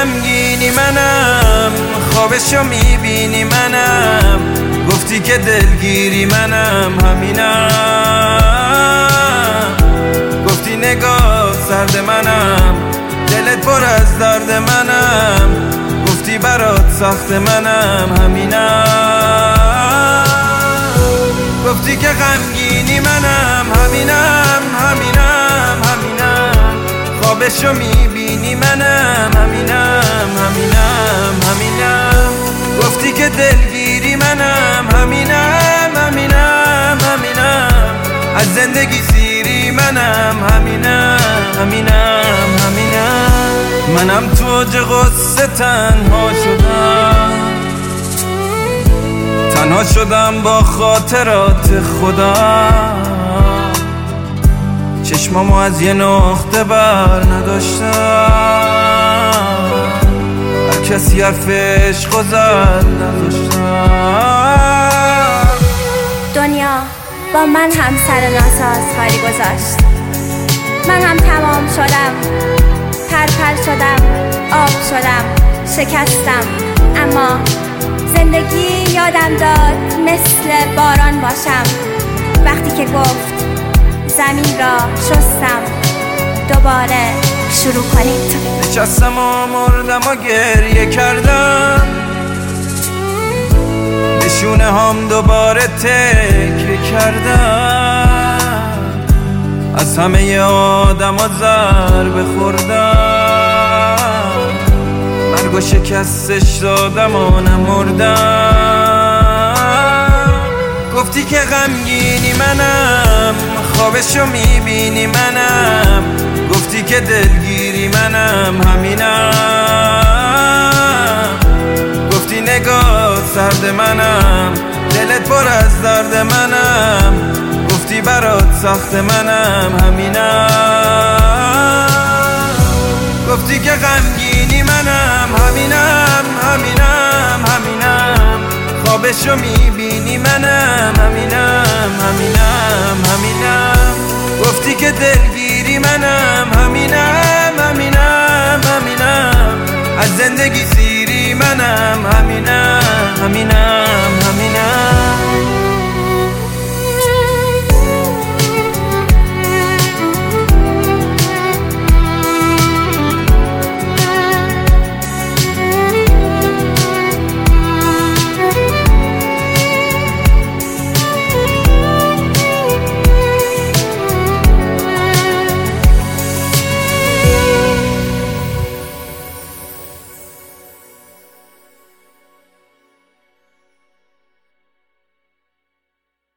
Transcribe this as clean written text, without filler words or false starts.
غمگینی منم، خوابشو میبینی منم، گفتی که دلگیری منم همینم، گفتی نگاه سرد منم، دلت پر از درد منم، گفتی برات سخت منم همینم، گفتی که غمگینی منم همینم همینم همینم، خوابشو میبینی منم همینم همینم همینم، گفتی که دلگیری منم همینم همینم همینم، از زندگی سیری منم همینم همینم همینم، منم تو اوج غصه تنها شدم با خاطرات خدا، چشمامو از یه نقطه بر نداشتم، هر کسی حرف عشق و زد نذاشتم. دنیا با من هم سر ناساز کاری گذاشت، من هم تمام شدم، پرپر شدم، آب شدم، شکستم، اما زندگی یادم داد مثل باران باشم، وقتی که گفت زمین را شستم، دوباره شروع کنید. نشستم و مردم و گریه کردم، نشونه هم دوباره تکیه کردم، از همه آدم ها ضربه خوردم، مرگ و شکستش دادم و نمردم، گفتی که غمگینی منم، خوابشو میبینی منم، گفتی که دلگیری منم همینم، گفتی نگاه سرد منم، دلت پر از درد منم، گفتی برات سخت منم همینم، گفتی که غمگینی منم همینم همینم همینم، خوابشو میبینی منم همینم همینم همینم، گفتی که دلگیری منم همینم همینم همینم، از زندگی سیری منم همینم همینم.